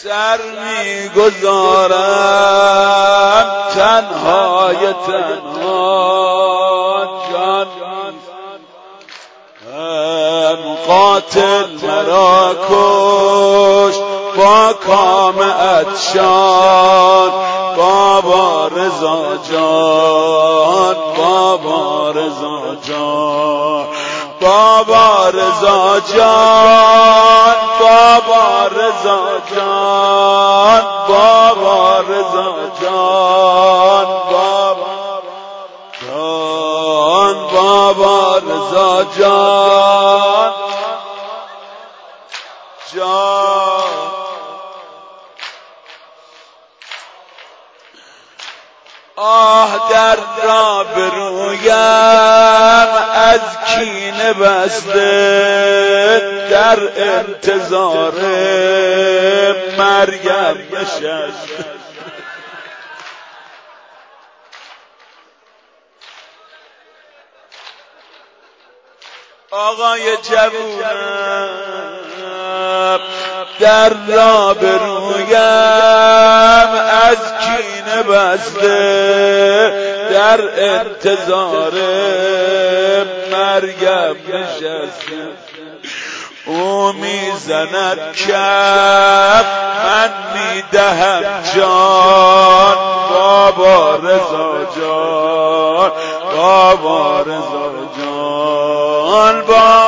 سر میگذارم تنهای جان قاتل مرا کش با کام عطشان بابا رضا جان بابا رضا جان بابا رضا جان بابا رضا جان بابا رضا جان بابا رضا جان آه در را برویم از کینه بسته در انتظار مریم نشسته آقای جوونم در را برویم از کینه بسته در انتظار مریم نشسته او میزند کف من میدهم جان بابا رضا جان بابا رضا جان